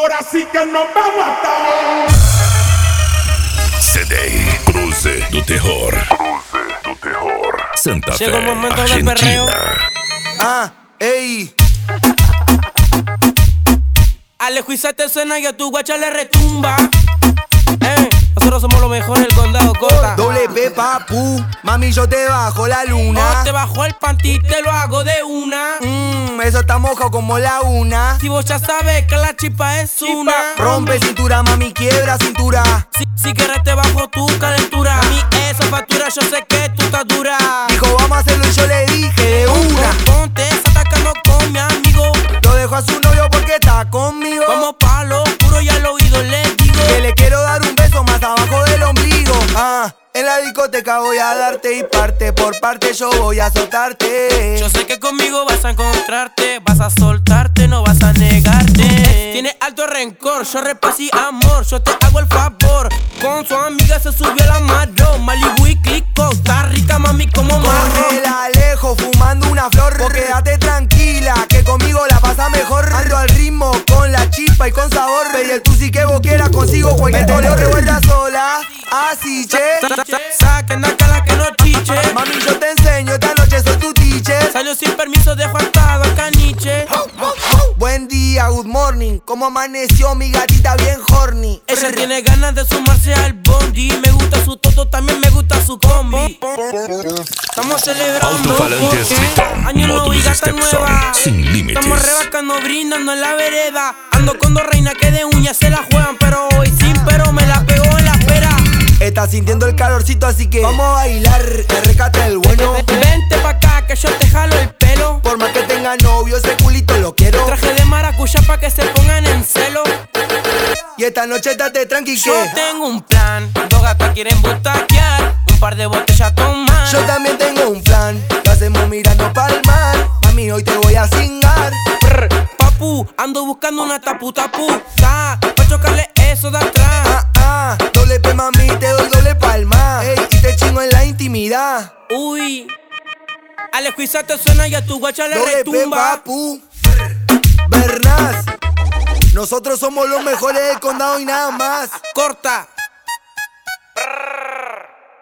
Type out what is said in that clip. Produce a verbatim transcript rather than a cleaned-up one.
Ahora sí que nos vamos a estar. C D Cruze do Terror. Cruze do Terror. Santa Fe, Llegó el momento del Argentina. perreo. Ah, ey. Alejo y se te suena y a tu guacha le retumba. Eh, nosotros somos los mejores del condado, Cota. Doble P, papu. Mami, yo te bajo la Oh, luna. te bajo el panty, te lo hago de una. Mmm, eso está mojado como la una. Si vos ya sabes que la chipa es una. Rompe cintura, mami, quiebra cintura. Si, si quieres te bajo tu calentura. A mí esa factura yo sé que tú estás dura. Dijo, vamos a hacerlo y yo le dije de una. Ponte esa atacando con mi amigo. Lo dejo a su novio porque está conmigo. Vamos pa' lo oscuro y al oído le digo Que le quiero dar un beso más abajo del ombligo. Ah, en la discoteca voy a darte y parte por parte yo voy a soltarte. Yo sé que conmigo vas a encontrarte, vas a soltarte, no vas a negarte. Tiene alto rencor, yo repasí amor, yo te hago el favor. Con su amiga se subió la mano, Malibu y Clico, está rica mami como Con marro. el Alejo fumando una flor. Vos quédate tranquila, que conmigo la pasa mejor. Ando al ritmo con la chispa y con sabor. Ve el tú sí que vos quieras consigo cualquier color. Revuelta sola, así che. Saquen acá la que no chiche. Mami, yo te enseño, esta noche soy tu teacher. Salió sin permiso, dejo atado al caniche. Buen día, good morning. ¿Cómo amaneció mi gatita bien horny? Ella tiene ganas de sumarse al bondi. Me gusta su toto, también me gusta su combi. Estamos celebrando Alto-falantes porque Triton, año nuevo y módulos gata Stepson, nueva. sin límites. Estamos rebascando, brindando en la vereda. Ando con dos reinas que de uñas se la juegan, pero hoy sin pero me la pegó en la espera. Estás sintiendo el calorcito, así que vamos a bailar, me rescata el bueno. Vente pa' acá que yo te jalo el pelo. Por más que tenga novio, ese culito lo quiero. Traje de maracuyá pa' que se pongan en celo. Y esta noche estate tranqui Yo que tengo un plan, dos gatas quieren butaquear, un par de botellas a tomar. yo también tengo un plan. Lo hacemos mirando pa'l mar. Mami, hoy te voy a cingar. Brr, papu, ando buscando una tapu tapu ta, pa' chocarle eso de atrás. Ah, ah, doble P, mami, te doy doble palma. Ey, y te chingo en la intimidad. Uy, Alejo y se te suena y a tu guacha le Doble P, retumba. papu. Bernaz. Nosotros somos los mejores del condado y nada más. Corta. Brr.